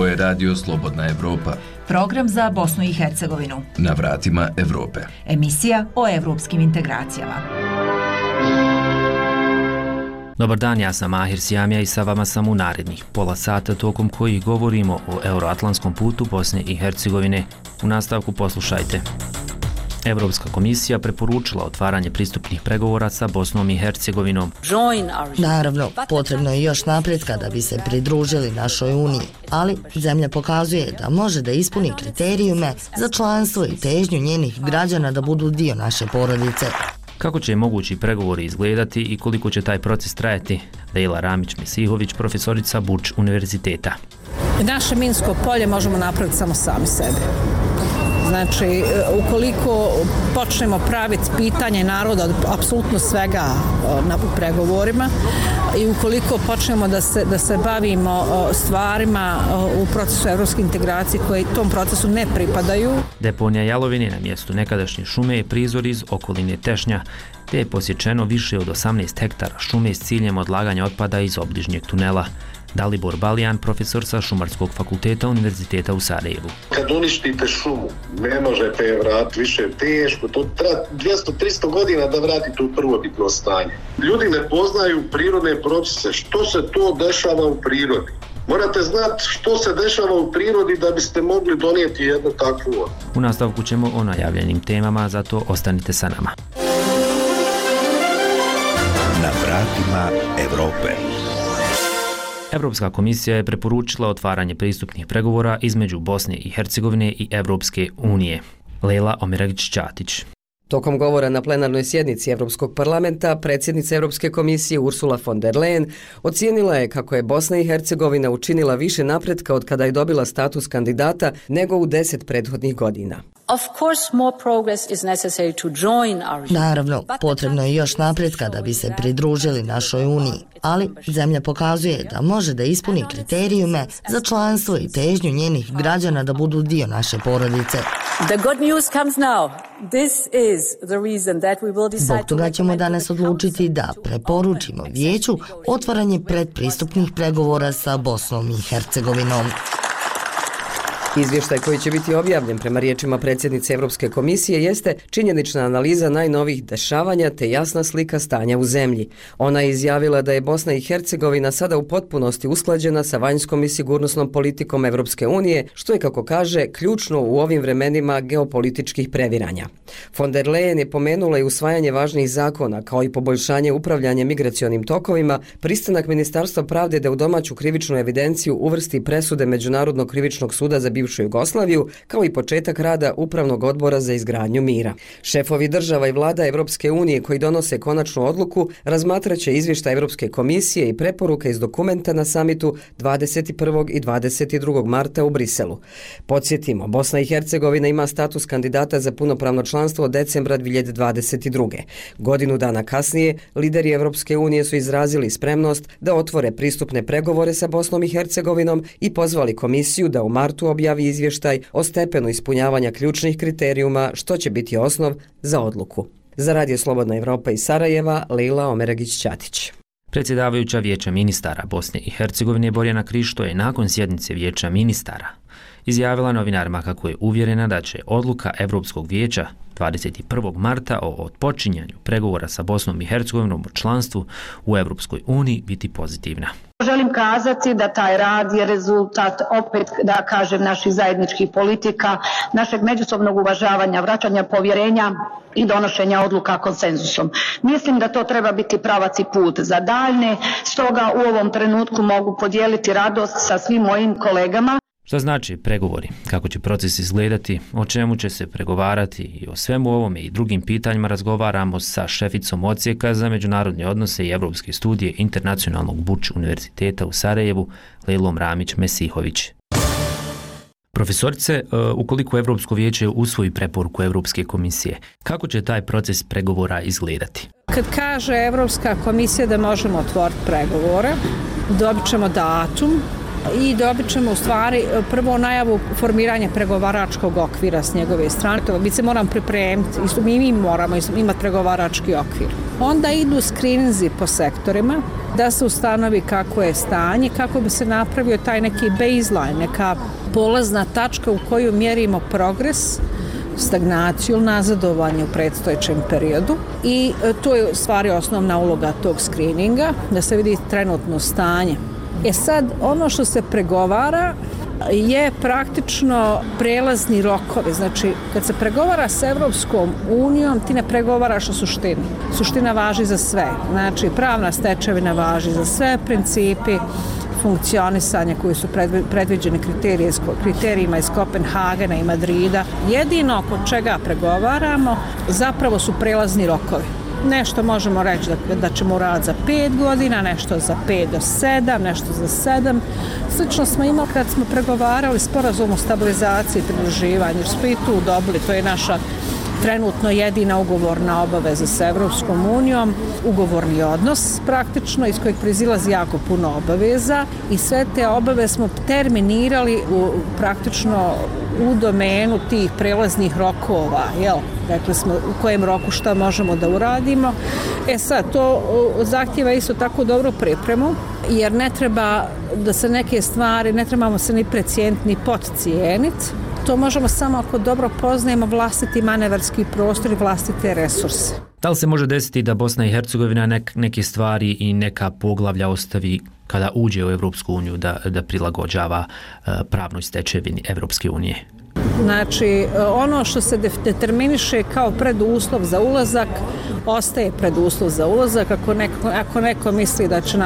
Ovo je Radio Slobodna Evropa. Program za Bosnu i Hercegovinu. Na vratima Evrope. Emisija o evropskim integracijama. Dobar dan, ja sam Mahir Sjamija i sa vama sam u narednih pola sata tokom kojih govorimo o euroatlantskom putu Bosne i Hercegovine. U nastavku poslušajte. Evropska komisija preporučila otvaranje pristupnih pregovora sa Bosnom i Hercegovinom. Naravno, potrebno je još napretka da bi se pridružili našoj uniji, ali zemlja pokazuje da može da ispuni kriterijume za članstvo i težnju njenih građana da budu dio naše porodice. Kako će mogući pregovori izgledati i koliko će taj proces trajati? Lejla Ramić-Mesihović, profesorica Buč univerziteta. Naše minsko polje možemo napraviti samo sami sebi. Znači, ukoliko počnemo praviti pitanje naroda od apsolutno svega na pregovorima i ukoliko počnemo da se bavimo stvarima u procesu evropske integracije koji tom procesu ne pripadaju. Deponija jalovine na mjestu nekadašnje šume je prizor iz okoline Tešnja, te je posječeno više od 18 hektara šume s ciljem odlaganja otpada iz obližnjeg tunela. Dalibor Balijan, profesor sa Šumarskog fakulteta Univerziteta u Sarajevu. Kad uništite šumu, ne možete je vratiti, više teško, to treba 200-300 godina da vratite u prvobitno stanje. Ljudi ne poznaju prirodne procese, što se to dešava u prirodi. Morate znati što se dešava u prirodi da biste mogli donijeti jednu takvu. U nastavku ćemo o najavljenim temama, zato ostanite sa nama. Na vratima Evrope. Evropska komisija je preporučila otvaranje pristupnih pregovora između Bosne i Hercegovine i Evropske unije. Lejla Omeragić-Ćatić. Tokom govora na plenarnoj sjednici Evropskog parlamenta, predsjednica Europske komisije Ursula von der Leyen ocijenila je kako je Bosna i Hercegovina učinila više napretka od kada je dobila status kandidata nego u 10 prethodnih godina. Naravno, potrebno je još napretka da bi se pridružili našoj uniji, ali zemlja pokazuje da može da ispuni kriterijume za članstvo i težnju njenih građana da budu dio naše porodice. Zbog toga ćemo danas odlučiti da preporučimo vijeću otvaranje predpristupnih pregovora sa Bosnom i Hercegovinom. Izvještaj koji će biti objavljen prema riječima predsjednice Europske komisije jeste činjenična analiza najnovijih dešavanja te jasna slika stanja u zemlji. Ona je izjavila da je Bosna i Hercegovina sada u potpunosti usklađena sa vanjskom i sigurnosnom politikom Europske unije, što je, kako kaže, ključno u ovim vremenima geopolitičkih previranja. Von der Leyen je pomenula i usvajanje važnih zakona, kao i poboljšanje upravljanja migracionim tokovima, pristanak Ministarstva pravde da u domaću krivičnu evidenciju uvrsti presude Međunarodnog krivičnog suda za bivšu Jugoslaviju, kao i početak rada Upravnog odbora za izgradnju mira. Šefovi država i vlada Evropske unije koji donose konačnu odluku razmatraće izvještaj Evropske komisije i preporuke iz dokumenta na samitu 21. i 22. marta u Briselu. Podsjetimo, Bosna i Hercegovina ima status kandidata za punopravno članstvo od decembra 2022. Godinu dana kasnije, lideri Evropske unije su izrazili spremnost da otvore pristupne pregovore sa Bosnom i Hercegovinom i pozvali komisiju da u martu objavi izvještaj o stepenu ispunjavanja ključnih kriterijuma, što će biti osnov za odluku. Za Radio Slobodna Evropa iz Sarajeva, Lejla Omeragić-Ćatić. Predsjedavajuća Vijeća ministara Bosne i Hercegovine Borjana Krišto je nakon sjednice Vijeća ministara izjavila novinarima kako je uvjerena da će odluka Evropskog vijeća 21. marta o otpočinjanju pregovora sa Bosnom i Hercegovinom o članstvu u Evropskoj uniji biti pozitivna. Želim kazati da taj rad je rezultat, opet da kažem, naših zajedničkih politika, našeg međusobnog uvažavanja, vraćanja povjerenja i donošenja odluka konsenzusom. Mislim da to treba biti pravac i put za daljne, stoga u ovom trenutku mogu podijeliti radost sa svim mojim kolegama. Šta znači pregovori? Kako će proces izgledati? O čemu će se pregovarati? I o svemu ovome i drugim pitanjima razgovaramo sa šeficom odsjeka za međunarodne odnose i evropske studije Internacionalnog Buč univerziteta u Sarajevu, Lejlom Ramić-Mesihović. Profesorice, ukoliko Evropsko vijeće usvoji preporuku Evropske komisije, kako će taj proces pregovora izgledati? Kad kaže Evropska komisija da možemo otvoriti pregovore, dobit ćemo datum i dobit ćemo u stvari prvo najavu formiranja pregovaračkog okvira s njegove strane. Mi se moramo pripremiti, mi moramo imati pregovarački okvir. Onda idu skrininzi po sektorima da se ustanovi kako je stanje, kako bi se napravio taj neki baseline, neka polazna tačka u koju mjerimo progres, stagnaciju ili nazadovanje u predstojećem periodu i to je u stvari osnovna uloga tog screeninga, da se vidi trenutno stanje. Sad, ono što se pregovara je praktično prelazni rokovi. Znači, kad se pregovara s Evropskom unijom, ti ne pregovaraš o suštini. Suština važi za sve. Znači, pravna stečevina važi za sve, principi funkcionisanja koji su predviđeni kriterijima iz Kopenhagena i Madrida. Jedino oko čega pregovaramo zapravo su prelazni rokovi. Nešto možemo reći da ćemo uraditi za 5 godina, nešto za 5 do 7, nešto za 7. Slično smo imali kad smo pregovarali sporazum o stabilizaciji i pridruživanju, jer smo i tu dobili, to je naša trenutno jedina ugovorna obaveza sa Evropskom unijom, ugovorni odnos praktično iz kojeg proizilazi jako puno obaveza i sve te obaveze smo terminirali praktično u domenu tih prelaznih rokova, rekli smo u kojem roku šta možemo da uradimo. Sad, to zahtjeva isto tako dobru pripremu, jer ne treba da se neke stvari, ne trebamo se ni precijeniti, ni podcijeniti. To možemo samo ako dobro poznajemo vlastiti manevarski prostor i vlastite resurse. Da li se može desiti da Bosna i Hercegovina neke stvari i neka poglavlja ostavi kada uđe u Evropsku uniju da prilagođava pravnoj stečevini Evropske unije? Znači, ono što se determiniše kao preduslov za ulazak, ostaje preduslov za ulazak. Ako neko misli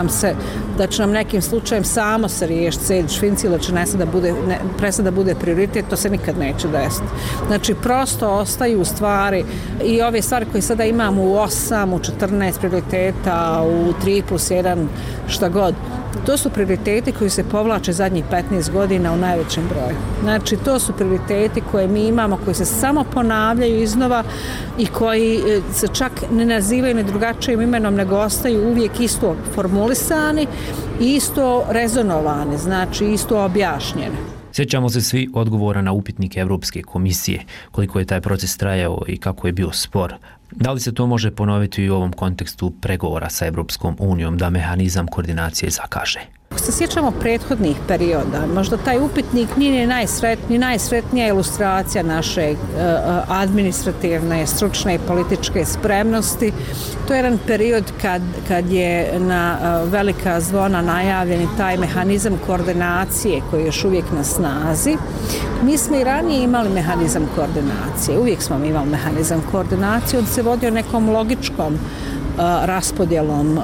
da će nam nekim slučajem samo se riješiti Sejdić Finci, da će prestati da bude prioritet, to se nikad neće desiti. Znači, prosto ostaju stvari i ove stvari koje sada imamo u 8, u 14 prioriteta, u 3+1, šta god. To su prioriteti koji se povlače zadnjih 15 godina u najvećem broju. Znači, to su prioriteti koje mi imamo, koji se samo ponavljaju iznova i koji se čak ne nazivaju ni drugačijim imenom, nego ostaju uvijek isto formulisani i isto rezonovani, znači isto objašnjeni. Sjećamo se svi odgovora na upitnike Evropske komisije, koliko je taj proces trajao i kako je bio spor. Da li se to može ponoviti i u ovom kontekstu pregovora sa Evropskom unijom da mehanizam koordinacije zakaže? Ako se sjećamo prethodnih perioda, možda taj upitnik nije najsretnija ilustracija naše administrativne, stručne i političke spremnosti. To je jedan period kad je na velika zvona najavljen taj mehanizam koordinacije koji je još uvijek na snazi. Mi smo i ranije imali mehanizam koordinacije, uvijek smo imali mehanizam koordinacije, on se vodio nekom logičkom raspodjelom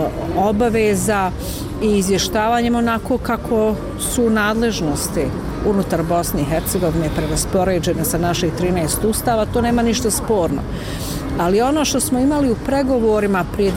obaveza i izvještavanjem onako kako su nadležnosti unutar Bosne i Hercegovine preraspoređene sa naših 13 ustava, to nema ništa sporno. Ali ono što smo imali u pregovorima prije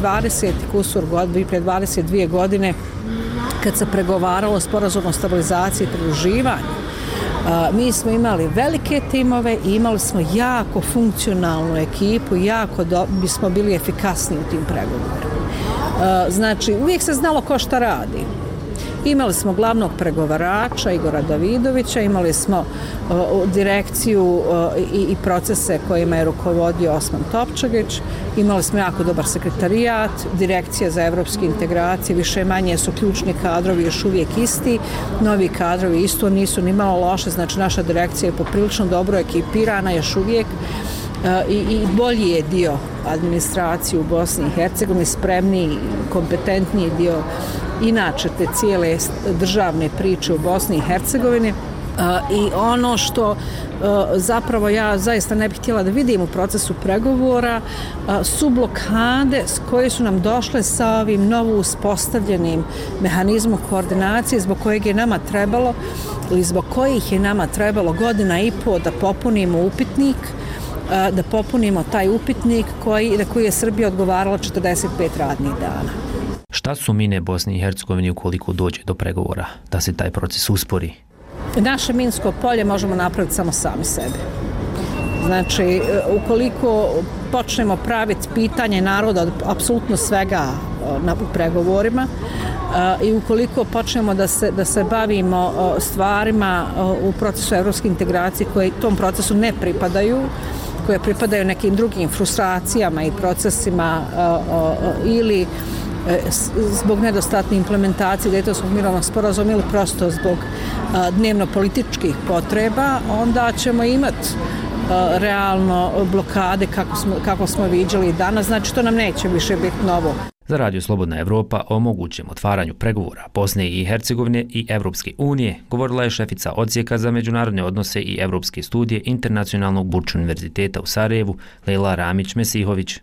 22 godine, kad se pregovaralo sporazum o stabilizaciji i pridruživanju, mi smo imali velike timove i imali smo jako funkcionalnu ekipu, bismo bili efikasni u tim pregovorima. Znači, uvijek se znalo ko šta radi. Imali smo glavnog pregovarača Igora Davidovića, imali smo direkciju i procese kojima je rukovodio Osman Topčagić, imali smo jako dobar sekretarijat, direkcija za evropske integracije, više manje su ključni kadrovi još uvijek isti, novi kadrovi isto nisu ni malo loše, znači naša direkcija je poprilično dobro ekipirana još uvijek i bolji je dio administracije u Bosni i Hercegovini, spremniji, kompetentniji dio inače te cijele državne priče u Bosni i Hercegovini. I ono što zapravo ja zaista ne bih htjela da vidim u procesu pregovora su blokade koje su nam došle sa ovim novo uspostavljenim mehanizmom koordinacije zbog kojeg je nama trebalo ili zbog kojih je nama trebalo 1.5 godina da popunimo upitnik, da popunimo taj upitnik na koji je Srbija odgovarala 45 radnih dana. Šta su mine Bosni i Hercegovini ukoliko dođe do pregovora da se taj proces uspori? Naše minsko polje možemo napraviti samo sami sebi. Znači, ukoliko počnemo praviti pitanje naroda od apsolutno svega u pregovorima i ukoliko počnemo da se bavimo stvarima u procesu evropske integracije koje tom procesu ne pripadaju, koje pripadaju nekim drugim frustracijama i procesima ili zbog nedostatne implementacije Dejtonskog mirovnog sporazuma ili prosto zbog dnevno-političkih potreba, onda ćemo imati realno blokade kako smo viđali danas, znači to nam neće više biti novo. Za Radio Slobodna Evropa o mogućem otvaranju pregovora Bosne i Hercegovine i Evropske unije govorila je šefica Odsjeka za međunarodne odnose i evropske studije Internacionalnog Burč univerziteta u Sarajevu, Lejla Ramić-Mesihović.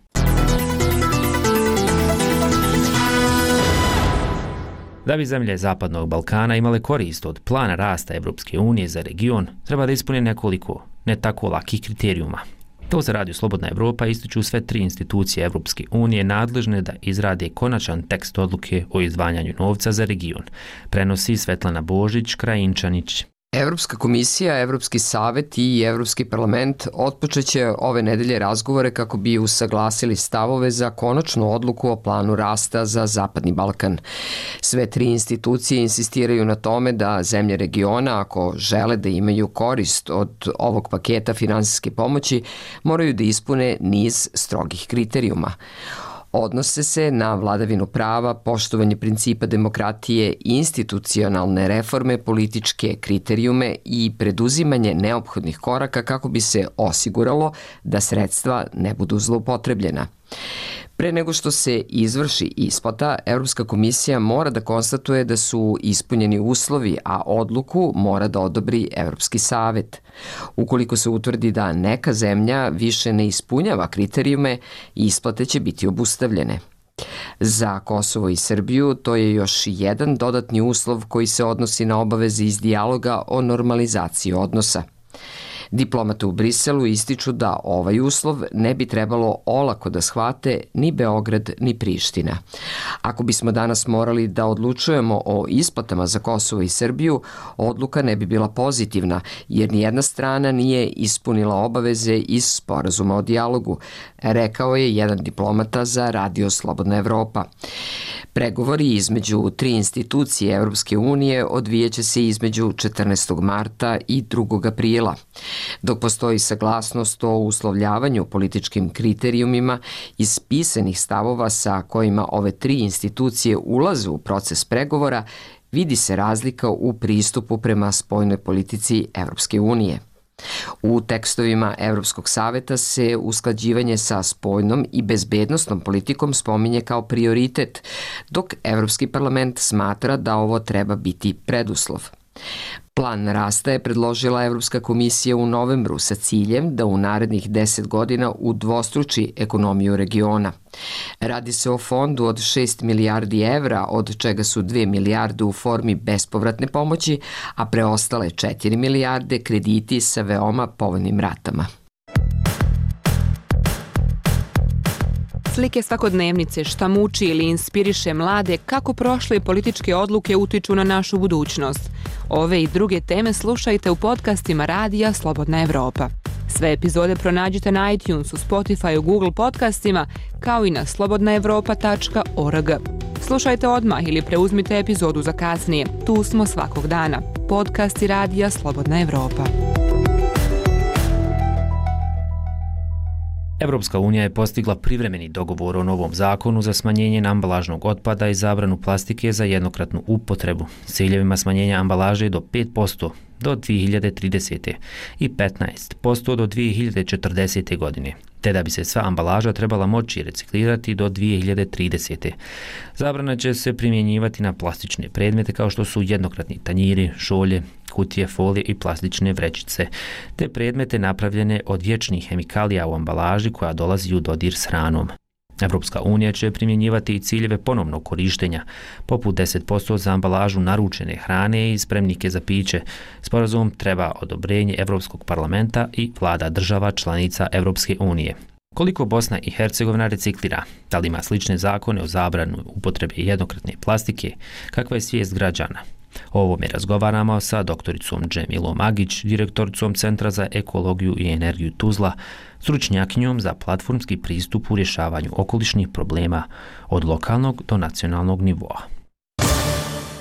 Da bi zemlje Zapadnog Balkana imale korist od plana rasta Evropske unije za region, treba da ispune nekoliko ne tako lakih kriterijuma. To za Radio Slobodna Evropa ističu sve 3 institucije Evropske unije nadležne da izrade konačan tekst odluke o izdvajanju novca za region. Prenosi Svetlana Božić-Krajinčanić. Evropska komisija, Evropski savet i Evropski parlament otpočeće ove nedelje razgovore kako bi usaglasili stavove za konačnu odluku o planu rasta za Zapadni Balkan. Sve 3 institucije insistiraju na tome da zemlje regiona, ako žele da imaju korist od ovog paketa finansijske pomoći, moraju da ispune niz strogih kriterijuma. Odnose se na vladavinu prava, poštovanje principa demokratije, institucionalne reforme, političke kriterijume i preduzimanje neophodnih koraka kako bi se osiguralo da sredstva ne budu zloupotrebljena. Pre nego što se izvrši isplata, Evropska komisija mora da konstatuje da su ispunjeni uslovi, a odluku mora da odobri Evropski savet. Ukoliko se utvrdi da neka zemlja više ne ispunjava kriterijume, isplate će biti obustavljene. Za Kosovo i Srbiju to je još jedan dodatni uslov koji se odnosi na obaveze iz dijaloga o normalizaciji odnosa. Diplomate u Briselu ističu da ovaj uslov ne bi trebalo olako da shvate ni Beograd ni Priština. Ako bismo danas morali da odlučujemo o isplatama za Kosovo i Srbiju, odluka ne bi bila pozitivna, jer nijedna strana nije ispunila obaveze iz sporazuma o dijalogu, rekao je jedan diplomata za Radio Slobodna Evropa. Pregovori između 3 institucije Evropske unije odvijeće se između 14. marta i 2. aprila. Dok postoji saglasnost o uslovljavanju političkim kriterijumima iz pisanih stavova sa kojima ove 3 institucije ulaze u proces pregovora, vidi se razlika u pristupu prema spoljnoj politici Evropske unije. U tekstovima Evropskog saveta se usklađivanje sa spoljnom i bezbednosnom politikom spominje kao prioritet, dok Evropski parlament smatra da ovo treba biti preduslov. Plan rasta je predložila Evropska komisija u novembru sa ciljem da u narednih 10 godina udvostruči ekonomiju regiona. Radi se o fondu od 6 milijardi evra, od čega su 2 milijarde u formi bespovratne pomoći, a preostale 4 milijarde krediti sa veoma povoljnim ratama. Slike svakodnevnice, šta muči ili inspiriše mlade, kako prošle političke odluke utiču na našu budućnost. Ove i druge teme slušajte u podcastima Radija Slobodna Evropa. Sve epizode pronađite na iTunesu, Spotifyu, Google podcastima, kao i na slobodnaevropa.org. Slušajte odmah ili preuzmite epizodu za kasnije. Tu smo svakog dana. Podcasti Radija Slobodna Evropa. Evropska unija je postigla privremeni dogovor o novom zakonu za smanjenje ambalažnog otpada i zabranu plastike za jednokratnu upotrebu s ciljevima smanjenja ambalaže do 5% do 2030. i 15% do 2040. godine, te da bi se sva ambalaža trebala moći reciklirati do 2030. Zabrana će se primjenjivati na plastične predmete kao što su jednokratni tanjiri, šolje, kutije, folije i plastične vrećice, te predmete napravljene od vječnih hemikalija u ambalaži koja dolazi u dodir s hranom. Evropska unija će primjenjivati i ciljeve ponovnog korištenja, poput 10% za ambalažu naručene hrane i spremnike za piće. Sporazum treba odobrenje Evropskog parlamenta i vlada država članica Evropske unije. Koliko Bosna i Hercegovina reciklira? Da li ima slične zakone o zabranu upotrebe jednokratne plastike? Kakva je svijest građana? O ovome razgovaramo sa doktoricom Džemilom Agić, direktoricom Centra za ekologiju i energiju Tuzla, stručnjakinjom za platformski pristup u rješavanju okolišnih problema od lokalnog do nacionalnog nivoa.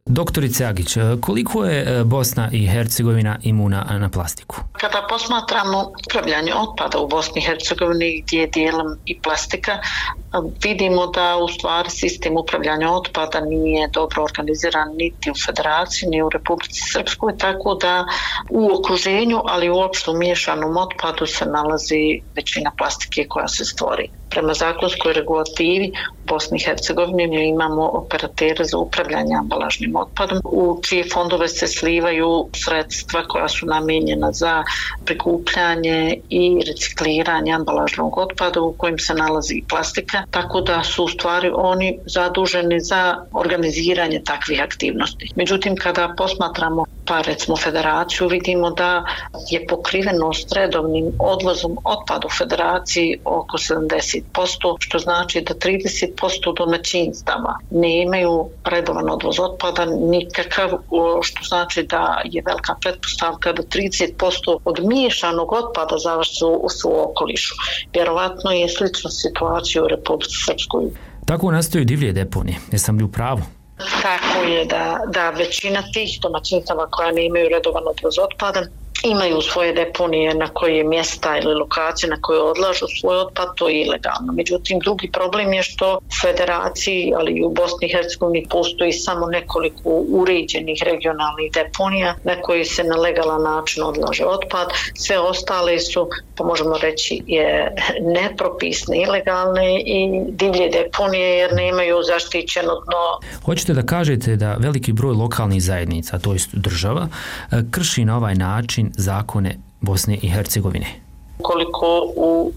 Doktorice Agić, koliko je Bosna i Hercegovina imuna na plastiku? Kada posmatramo upravljanje otpada u Bosni i Hercegovini gdje je dijelom i plastika, vidimo da u stvari sistem upravljanja otpada nije dobro organiziran niti u Federaciji, ni u Republici Srpskoj, tako da u okruženju, ali uopšte u miješanom otpadu se nalazi većina plastike koja se stvori. Prema zakonskoj regulativi u Bosni i Hercegovini mi imamo operatere za upravljanje ambalažnim otpadom, u čije fondove se slivaju sredstva koja su namijenjena za prikupljanje i recikliranje ambalažnog otpada u kojim se nalazi i plastika, tako da su u stvari oni zaduženi za organiziranje takvih aktivnosti. Međutim, kada posmatramo pa recimo Federaciju, vidimo da je pokrivenost redovnim odvozom otpada u Federaciji oko 70%, što znači da 30% domaćinstava ne imaju redovan odvoz otpada nikakav, što znači da je velika pretpostavka da 30% od miješanog otpada završi u okolišu. Vjerovatno je slična situacija u Republici Srpskoj. Tako nastaju divlje deponije. Jesam li u pravu? Tako je da većina tih domaćinstava koja ne imaju redovan odvoz otpada imaju svoje deponije na koje mjesta ili lokacije na koje odlažu svoj otpad, to je ilegalno. Međutim, drugi problem je što u Federaciji, ali i u Bosni i Hercegovini postoji samo nekoliko uređenih regionalnih deponija na koji se na legalan način odlaže otpad. Sve ostale su, pa možemo reći, je nepropisne, ilegalne i divlje deponije jer nemaju zaštićeno dno. Hoćete da kažete da veliki broj lokalnih zajednica, to jest država, krši na ovaj način zakone Bosne i Hercegovine? Koliko u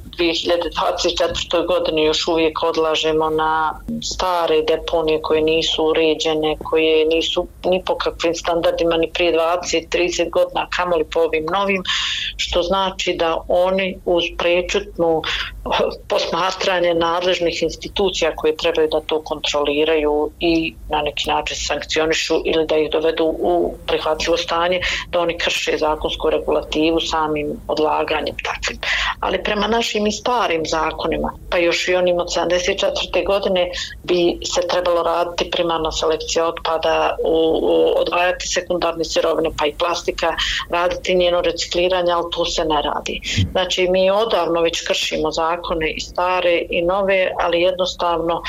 2024. godini još uvijek odlažemo na stare deponije koje nisu uređene, koje nisu ni po kakvim standardima ni prije 20-30 godina, kamoli po ovim novim, što znači da oni uz prečutnu posmatranje nadležnih institucija koje trebaju da to kontroliraju i na neki način sankcionišu ili da ih dovedu u prihvatljivo stanje, da oni krše zakonsku regulativu samim odlaganjem takvim. Ali prema našim i starim zakonima, pa još i onim od 74. godine, bi se trebalo raditi primarna selekcija otpada, odvajati sekundarne sirovine pa i plastika, raditi njeno recikliranje, ali to se ne radi. Znači mi odavno već kršimo zakone i stare i nove, ali jednostavno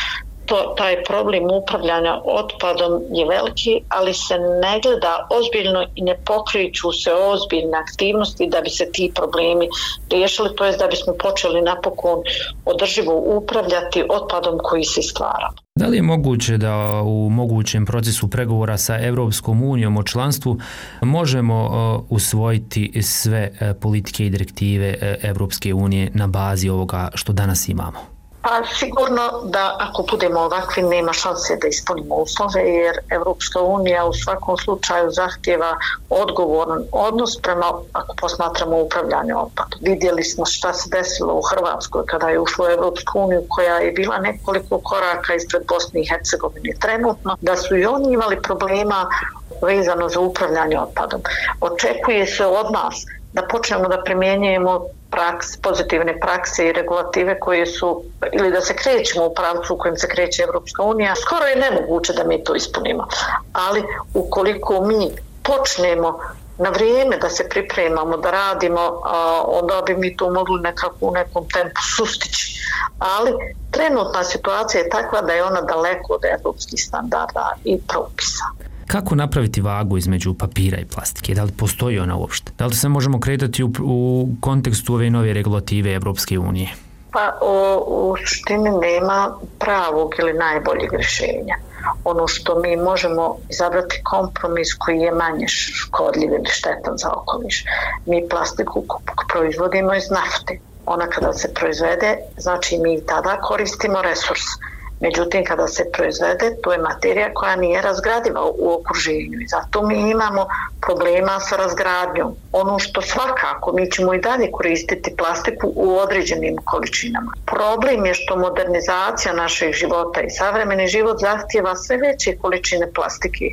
taj problem upravljanja otpadom je veliki, ali se ne gleda ozbiljno i ne pokreću se ozbiljne aktivnosti da bi se ti problemi riješili, to jest da bismo počeli napokon održivo upravljati otpadom koji se stvara. Da li je moguće da u mogućem procesu pregovora sa Evropskom unijom o članstvu možemo usvojiti sve politike i direktive Evropske unije na bazi ovoga što danas imamo? Pa sigurno da ako budemo ovakvi nema šanse da ispunimo uslove jer Evropska unija u svakom slučaju zahtjeva odgovoran odnos prema, ako posmatramo upravljanje otpadom. Vidjeli smo šta se desilo u Hrvatskoj kada je ušla u Evropsku uniju koja je bila nekoliko koraka ispred Bosne i Hercegovine trenutno, da su i oni imali problema vezano za upravljanje otpadom. Očekuje se od nas da počnemo da primjenjujemo pozitivne prakse i regulative koje su, ili da se krećemo u pravcu u kojem se kreće Evropska unija. Skoro je nemoguće da mi to ispunimo, ali ukoliko mi počnemo na vrijeme da se pripremamo, da radimo, onda bi mi to mogli nekako u nekom tempu sustići. Ali trenutna situacija je takva da je ona daleko od evropskih standarda i propisa. Kako napraviti vagu između papira i plastike? Da li postoji ona uopšte? Da li se možemo kretati u kontekstu ove nove regulative Evropske unije? Pa u suštini nema pravog ili najboljeg rješenja. Ono što mi možemo izabrati kompromis koji je manje škodljiv ili štetan za okoliš. Mi plastiku proizvodimo iz nafte. Ona kada se proizvede, znači mi tada koristimo resurs. Međutim, kada se proizvede, to je materija koja nije razgradiva u okruženju i zato mi imamo problema sa razgradnjom. Ono što svakako, mi ćemo i dalje koristiti plastiku u određenim količinama. Problem je što modernizacija naših života i savremeni život zahtijeva sve veće količine plastike.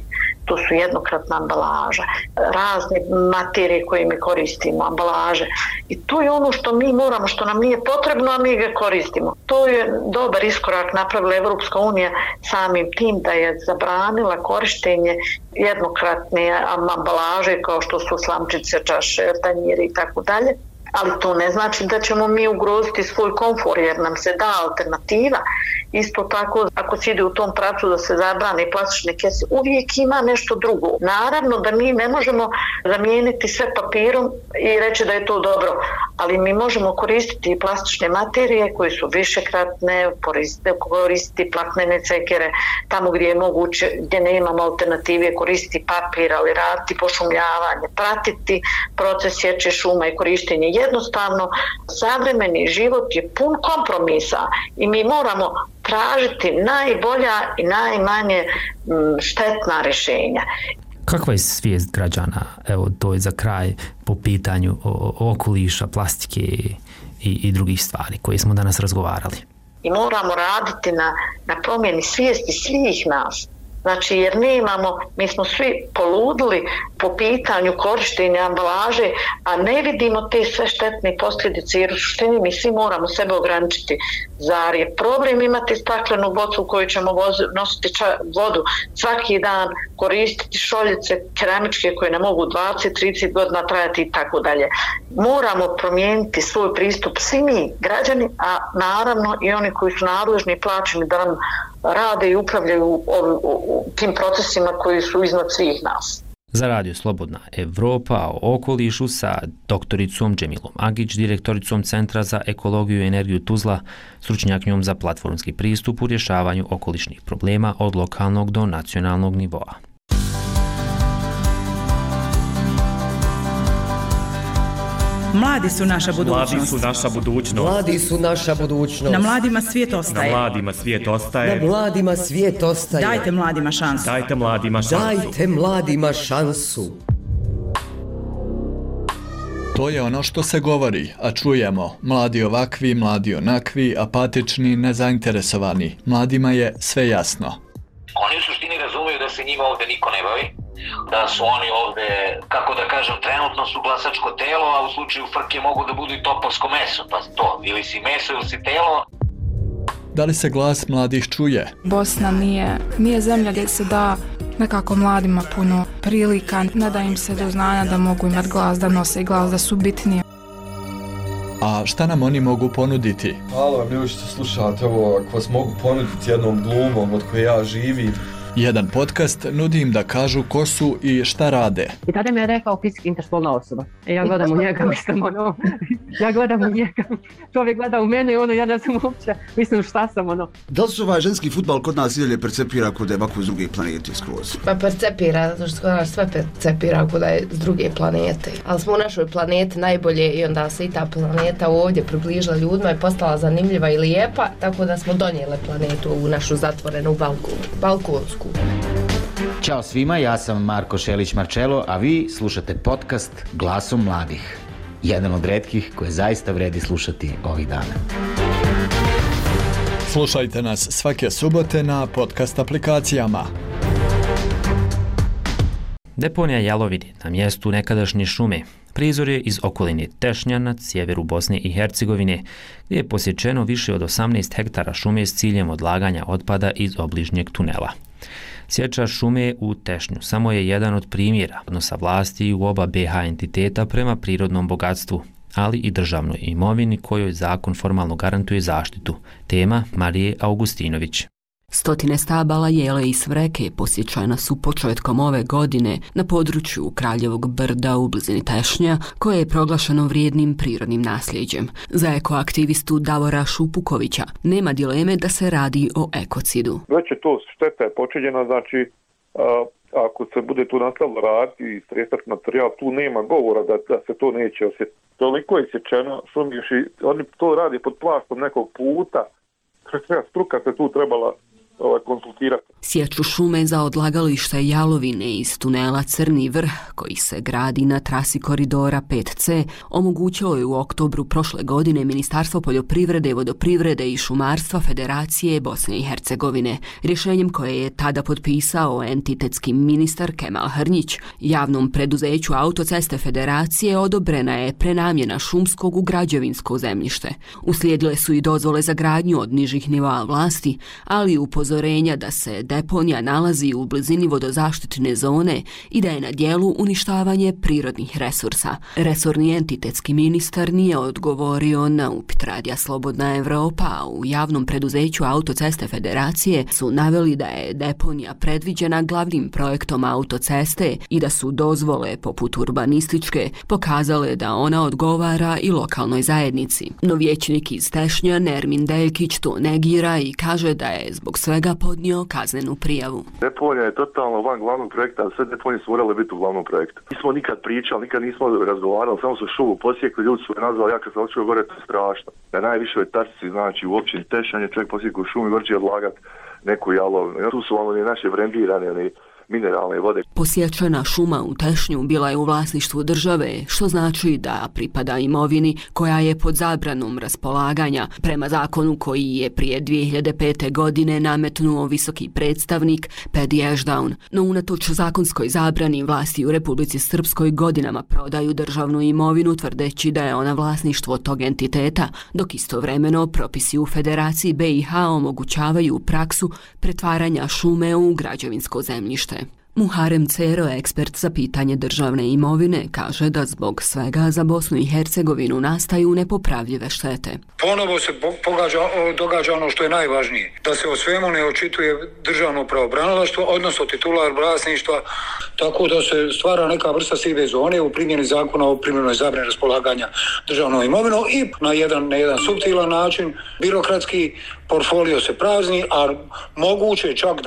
to su jednokratna ambalaža, razne materije koje mi koristimo, ambalaže. I to je ono što mi moramo, što nam nije potrebno, a mi ga koristimo. To je dobar iskorak napravila Evropska unija samim tim da je zabranila korištenje jednokratne ambalaže kao što su slamčice, čaše, tanjiri i tako dalje. Ali to ne znači da ćemo mi ugroziti svoj komfor jer nam se da alternativa. Isto tako, ako se ide u tom pravcu da se zabrane plastične kese, uvijek ima nešto drugo. Naravno da mi ne možemo zamijeniti sve papirom i reći da je to dobro, ali mi možemo koristiti i plastične materije koje su višekratne, koristiti platnene cekere tamo gdje je moguće, gdje nemamo alternative, koristiti papir, ali raditi pošumljavanje, pratiti proces sječe šuma i korištenje. Jednostavno, savremeni život je pun kompromisa i mi moramo tražiti najbolja i najmanje štetna rješenja. Kakva je svijest građana, evo to je za kraj, po pitanju okoliša, plastike i drugih stvari koje smo danas razgovarali? I moramo raditi na promjeni svijesti svih nas. Znači, jer nemamo, mi smo svi poludili po pitanju korištenja ambalaže, a ne vidimo te sve štetne posljedice, jer u suštini mi svi moramo sebe ograničiti. Zar je problem imati staklenu bocu u kojoj ćemo nositi vodu svaki dan, koristiti šoljice keramičke koje ne mogu 20-30 godina trajati i tako dalje. Moramo promijeniti svoj pristup, svi mi, građani, a naravno i oni koji su nadležni i plaćeni da nam rade i upravljaju tim procesima koji su iznad svih nas. Za Radio Slobodna Evropa o okolišu sa doktoricom Džemilom Agić, direktoricom Centra za ekologiju i energiju Tuzla, stručnjaknjom za platformski pristup u rješavanju okolišnih problema od lokalnog do nacionalnog nivoa. Mladi su naša budućnost. Mladi su naša budućnost. Mladi su naša budućnost. Na mladima svijet ostaje. Na mladima svijet ostaje. Na mladima svijet ostaje. Dajte mladima šansu. Dajte mladima šansu. Dajte mladima šansu. To je ono što se govori, a čujemo. Mladi ovakvi, mladi onakvi, apatični, nezainteresovani. Mladima je sve jasno. Oni u suštini razumiju da se njima ovdje niko ne bavi, da su oni ovdje, kako da kažem, trenutno su glasačko telo, a u slučaju frke mogu da budu i topovsko meso, pa to, ili si meso ili si telo. Da li se glas mladih čuje? Bosna nije zemlja gdje se da nekako mladima puno prilika, ne da im se do znanja da mogu imati glas, da nose glas, da su bitnije. A šta nam oni mogu ponuditi? Halo, ljudi što slušate ovo, ako vas mogu ponuditi jednom glumom od koje ja živim. Jedan podcast nudi im da kažu ko su i šta rade. I tada mi je rekao fizički interspolna osoba. Ja gledam u njega, mislim, ja gledam u njega, čovjek gleda u mene i ja ne znam uopće, mislim šta sam Da li se ovaj ženski fudbal kod nas idalje percepira kod da je ovako s druge planete skroz? Pa percepira, zato što kod nas sve percepira kod da je s druge planete. Ali smo u našoj planeti najbolje i onda se i ta planeta ovdje približila ljudima i postala zanimljiva i lijepa, tako da smo donijeli planetu u našu zatvorenu balkonsku. Ćao svima, ja sam Marko Šelić-Marčelo, a vi slušate podcast Glasom mladih. Jedan od retkih koje zaista vredi slušati ovih dana. Slušajte nas svake subote na podcast aplikacijama. Deponija Jalovine na mjestu nekadašnje šume prizor je iz okoline Tešnja na sjeveru Bosne i Hercegovine, gdje je posječeno više od 18 hektara šume s ciljem odlaganja otpada iz obližnjeg tunela. Sječa šume u Tešnju samo je jedan od primjera odnosa vlasti u oba BiH entiteta prema prirodnom bogatstvu, ali i državnoj imovini kojoj zakon formalno garantuje zaštitu. Tema Marije Augustinović. Stotine stabala jele i smreke posjećana su početkom ove godine na području Kraljevog brda u blizini Tešnja, koje je proglašeno vrijednim prirodnim nasljeđem. Za ekoaktivistu Davora Šupukovića nema dileme da se radi o ekocidu. Već je to šteta je počinjena, znači ako se bude tu nastavilo raditi i stresati materijal, tu nema govora da se to neće osjetiti. Toliko je sječeno, oni to radi pod plaštom nekog puta, struka se tu trebala konsultirati. Sječu šume za odlagalište jalovine iz tunela Crni vrh, koji se gradi na trasi koridora 5C, omogućilo je u oktobru prošle godine Ministarstvo poljoprivrede, vodoprivrede i šumarstva Federacije Bosne i Hercegovine. Rješenjem koje je tada potpisao entitetski ministar Kemal Hrnjić, javnom preduzeću Autoceste Federacije odobrena je prenamjena šumskog u građevinsko zemljište. Uslijedile su i dozvole za gradnju od nižih nivoa vlasti, ali i upozorenja da se deponija nalazi u blizini vodozaštitne zone i da je na dijelu uništavanje prirodnih resursa. Resorni entitetski ministar nije odgovorio na upit Radija Slobodna Evropa, a u javnom preduzeću Autoceste Federacije su naveli da je deponija predviđena glavnim projektom autoceste i da su dozvole poput urbanističke pokazale da ona odgovara i lokalnoj zajednici. No vijećnik iz Tešnja Nermin Deljkić to negira i kaže da je zbog svega podnio kaznenu prijavu. Deponija je totalno van glavnog projekta, a sve deponije su morale biti u glavnom projektu. Nismo nikad pričali, nikad nismo razgovarali, samo su šumu posjekli, ljudi su me nazvali, ja kad sam očeo gore, to je strašno. Na najvišoj tačci, znači u općini Tešnjanje, čovjek posjekli u šumi, vrči odlagati neku jalovinu. Tu su vam naše brendirane, mineralne vode. Posječena šuma u Tešnju bila je u vlasništvu države, što znači da pripada imovini koja je pod zabranom raspolaganja, prema zakonu koji je prije 2005. godine nametnuo visoki predstavnik Pedi Ešdaun. No unatoč zakonskoj zabrani, vlasti u Republici Srpskoj godinama prodaju državnu imovinu tvrdeći da je ona vlasništvo tog entiteta, dok istovremeno propisi u Federaciji BiH omogućavaju praksu pretvaranja šume u građevinsko zemljište. Muharem Cero, ekspert za pitanje državne imovine, kaže da zbog svega za Bosnu i Hercegovinu nastaju nepopravljive štete. Ponovo se događa ono što je najvažnije, da se o svemu ne očituje državno pravobranilaštvo, odnosno titular vlasništva, tako da se stvara neka vrsta sive zone u primjeni zakona o primjenoj zabrani raspolaganja državnom imovinom i na jedan suptilan način, birokratski portfolio se prazni, a moguće čak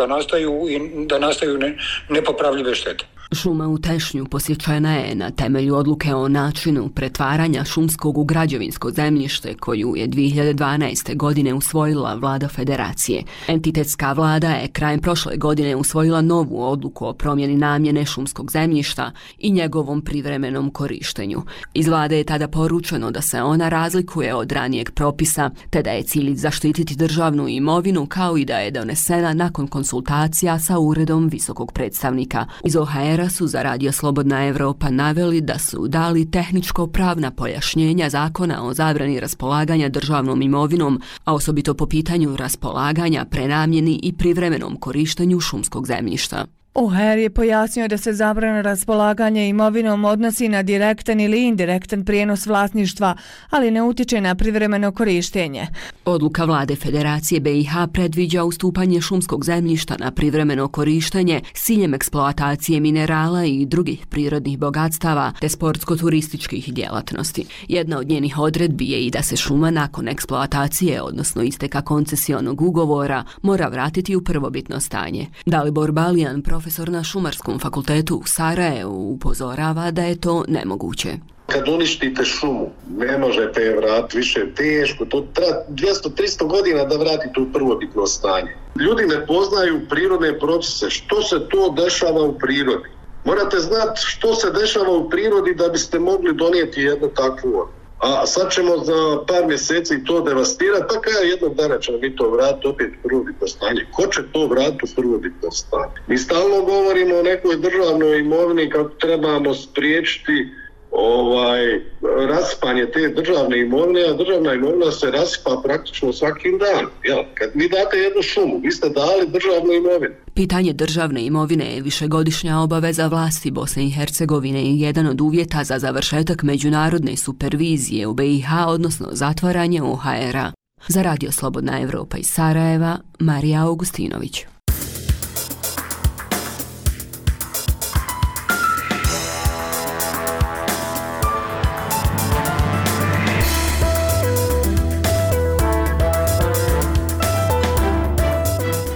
da nastaju nepopravljive štete. Šuma u Tešnju posjećena je na temelju odluke o načinu pretvaranja šumskog u građevinsko zemljište koju je 2012. godine usvojila vlada Federacije. Entitetska vlada je krajem prošle godine usvojila novu odluku o promjeni namjene šumskog zemljišta i njegovom privremenom korištenju. Iz vlade je tada poručeno da se ona razlikuje od ranijeg propisa, te da je cilj zaštititi državnu imovinu kao i da je donesena nakon konsultacija sa uredom visokog predstavnika. Iz OHR su za Radio Slobodna Evropa naveli da su dali tehničko-pravna pojašnjenja zakona o zabrani raspolaganja državnom imovinom, a osobito po pitanju raspolaganja, prenamjeni i privremenom korištenju šumskog zemljišta. OHR je pojasnio da se zabrana raspolaganja imovinom odnosi na direktan ili indirektan prijenos vlasništva, ali ne utiče na privremeno korištenje. Odluka vlade Federacije BiH predviđa ustupanje šumskog zemljišta na privremeno korištenje s ciljem eksploatacije minerala i drugih prirodnih bogatstava te sportsko-turističkih djelatnosti. Jedna od njenih odredbi je i da se šuma nakon eksploatacije, odnosno isteka koncesionog ugovora, mora vratiti u prvobitno stanje. Dalibor Balijan, profesor na Šumarskom fakultetu u Sarajevu, upozorava da je to nemoguće. Kad uništite šumu, ne možete je vratiti, više teško, to treba 200-300 godina da vratite u prvobitno stanje. Ljudi ne poznaju prirodne procese, što se to dešava u prirodi. Morate znati što se dešava u prirodi da biste mogli donijeti jednu takvu odluku. A sad ćemo za par mjeseci to devastirati, pa kada jednog dana ćemo mi to vratiti opet u prvobitno stanje. Ko će to vratiti u prvobitno stanje? Mi stalno govorimo o nekoj državnoj imovini kako trebamo spriječiti raspanje te državne imovine, a državna imovina se rasipa praktično svakim danom. Kad vi date jednu šumu, vi ste dali državnu imovinu. Pitanje državne imovine je višegodišnja obaveza vlasti Bosne i Hercegovine i jedan od uvjeta za završetak međunarodne supervizije u BiH, odnosno zatvaranje OHR-a. Za Radio Slobodna Evropa iz Sarajeva, Marija Augustinović.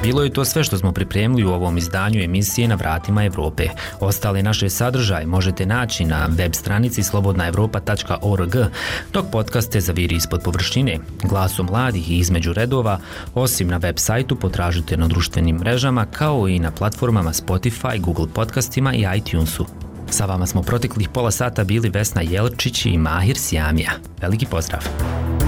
Bilo je to sve što smo pripremili u ovom izdanju emisije Na vratima Evrope. Ostale naše sadržaje možete naći na web stranici slobodnaevropa.org, dok podcaste zaviri ispod površine, glasom mladih i između redova, osim na web sajtu potražite na društvenim mrežama kao i na platformama Spotify, Google podcastima i iTunesu. Sa vama smo proteklih pola sata bili Vesna Jelčić i Mahir Sjamija. Veliki pozdrav!